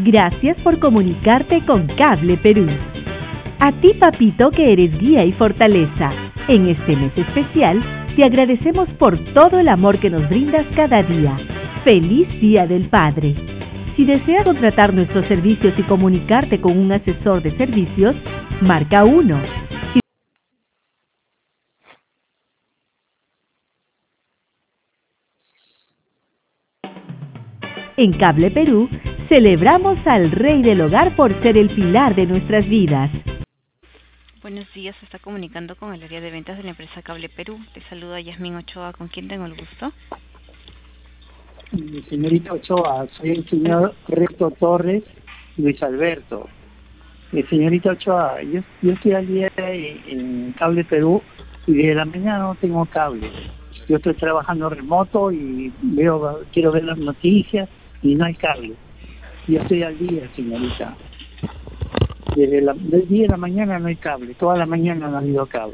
Gracias por comunicarte con Cable Perú. A ti, papito, que eres guía y fortaleza. En este mes especial, te agradecemos por todo el amor que nos brindas cada día. ¡Feliz Día del Padre! Si deseas contratar nuestros servicios y comunicarte con un asesor de servicios, marca 1. En Cable Perú, celebramos al Rey del Hogar por ser el pilar de nuestras vidas. Buenos días, se está comunicando con el área de ventas de la empresa Cable Perú. Te saluda Yasmín Ochoa, ¿con quién tengo el gusto? Señorita Ochoa, soy el señor Reto Torres Luis Alberto. Señorita Ochoa, yo estoy al día en Cable Perú y desde la mañana no tengo cable. Yo estoy trabajando remoto y quiero ver las noticias y no hay cable. Yo estoy al día, señorita. Desde el día de la mañana no hay cable, toda la mañana no ha habido cable.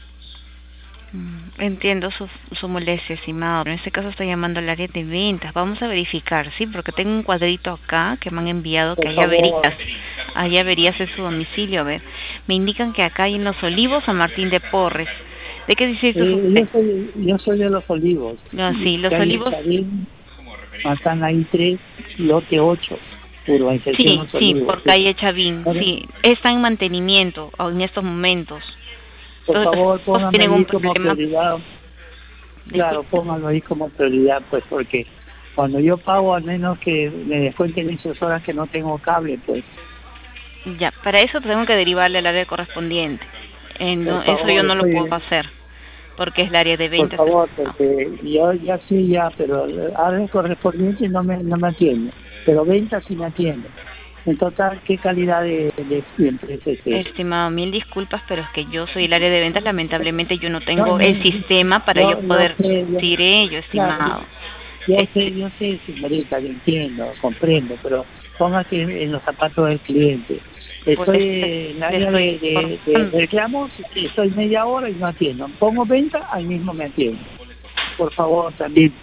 Entiendo su molestia, estimado. En este caso estoy llamando al área de ventas. Vamos a verificar, ¿sí? Porque tengo un cuadrito acá que me han enviado que hay averías en su domicilio. A ver, me indican que acá hay en Los Olivos San Martín de Porres. ¿De qué dice usted? Yo soy de Los Olivos. No, sí, Los Olivos. Están ahí 3, lote 8. Sí, por calle Chavín. Sí, está en mantenimiento en estos momentos. Por favor, pónganlo ahí como prioridad. Claro, pónganlo ahí como prioridad, pues, porque cuando yo pago, al menos que me descuenten esas horas que no tengo cable, pues. Ya, para eso tengo que derivarle al área correspondiente. Eso yo no lo puedo hacer, porque es el área de ventas. Por favor, porque yo ya sí, pero el área correspondiente no me atiende, pero ventas sí me atiende. En total, ¿qué calidad de empresa es esta? Estimado, mil disculpas, pero es que yo soy el área de ventas. Lamentablemente yo no tengo el sistema para yo poder decir ello, estimado. Yo sé, señorita, lo entiendo, comprendo, pero póngase en los zapatos del cliente. Estoy en el área de reclamos, estoy media hora y no atiendo. Pongo venta, ahí mismo me atiendo. Por favor, también.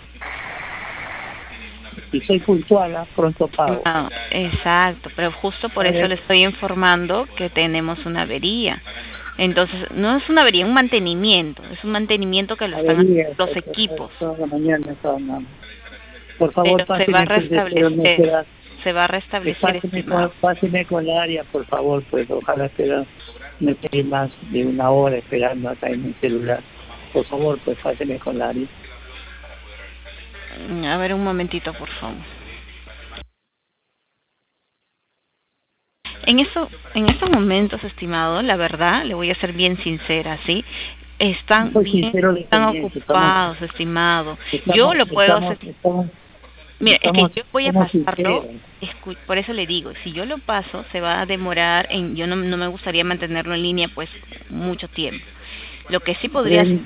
Y soy puntual, pronto pago. No, exacto, pero justo por eso le estoy informando que tenemos una avería. Entonces, no es una avería, es un mantenimiento que lo están haciendo los equipos. Toda la mañana por favor, se va a restablecer. Páseme con el área, por favor, pues ojalá no esté más de una hora esperando acá en mi celular. Por favor, pues páseme con el área. A ver, un momentito, por favor. En estos momentos, estimado, la verdad, le voy a ser bien sincera, ¿sí? Están ocupados, estimado. Yo lo puedo hacer. Mira, es que yo voy a pasarlo, por eso le digo, si yo lo paso, se va a demorar, yo no me gustaría mantenerlo en línea, pues, mucho tiempo. Lo que sí podría hacer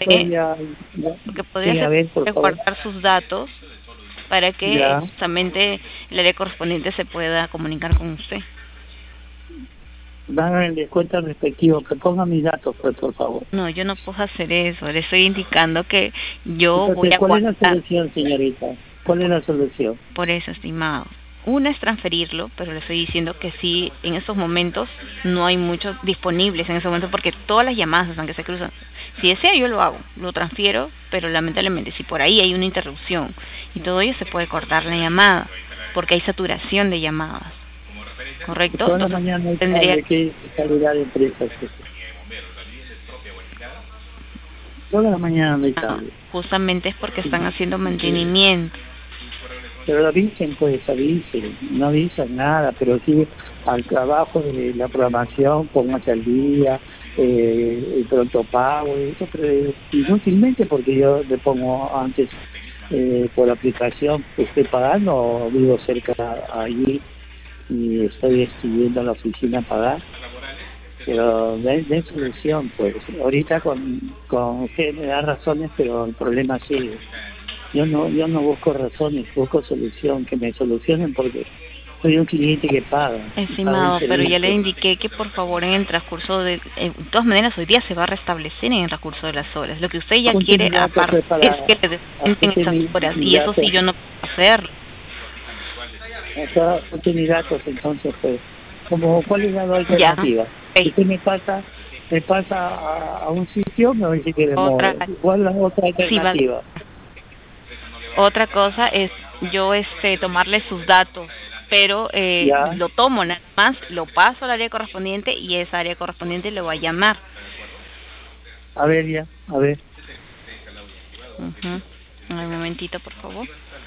es guardar sus datos para que justamente el área correspondiente se pueda comunicar con usted. Dan el descuento respectivo, que ponga mis datos, pues, por favor. No, yo no puedo hacer eso, le estoy indicando que yo voy a guardar. ¿Cuál es la solución, señorita? ¿Cuál es la solución? Por eso, estimado. Una es transferirlo, pero le estoy diciendo que sí, en estos momentos no hay muchos disponibles en estos momentos porque todas las llamadas están que se cruzan. Si desea, yo lo hago, lo transfiero, pero lamentablemente si por ahí hay una interrupción y todo ello, se puede cortar la llamada porque hay saturación de llamadas. ¿Correcto? Toda la mañana tendría que calidad de empresas. Toda la mañana no hay cable. Justamente es porque están haciendo mantenimiento. Pero avisen, pues, no avisan nada, pero sí al trabajo de la programación, póngase al día, el pronto pago, eso, pero inútilmente porque yo le pongo antes por aplicación que estoy pagando, o vivo cerca allí y estoy yendo a la oficina a pagar. Pero de solución, pues, ahorita con usted me da razones, pero el problema sigue. Yo no busco razones, busco solución, que me solucionen porque soy un cliente que paga. Estimado, pero ya le indiqué que por favor en el transcurso de todas maneras hoy día se va a restablecer en el transcurso de las horas. Lo que usted ya quiere aparte es que le descuenten esas horas y eso sí yo no puedo hacerlo. Acá no tiene datos, entonces, pues, como, ¿cuál es la alternativa? Si usted me pasa a un sitio, me va a decir que demora. ¿Cuál es la otra alternativa? Sí, otra cosa es yo tomarle sus datos, pero lo tomo nada más, lo paso al área correspondiente y esa área correspondiente le va a llamar. A ver, a ver. Un momentito, por favor.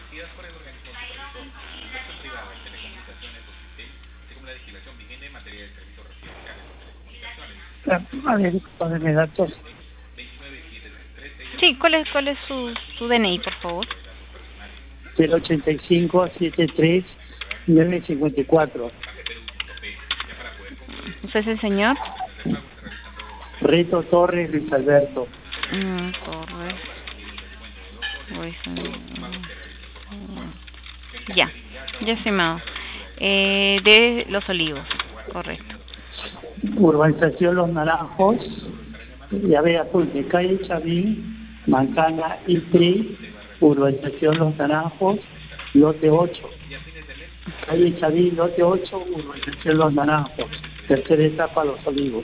A ver, póngame datos. Sí, ¿cuál es su DNI, por favor? 085-73-954. ¿Usted es el señor? Reto Torres Luis Alberto. Torres. Ya, estimado. De Los Olivos, correcto. Urbanización Los Naranjos, ya ve apunte, calle Chavín, Mancana y Tri, Urbanización Los Naranjos, lote 8. Calle Chavín, lote 8, Urbanización Los Naranjos, tercera etapa Los Olivos.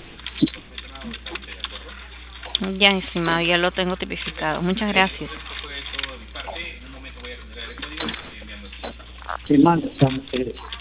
Ya, estimado, ya lo tengo tipificado. Muchas gracias. Sí, manda,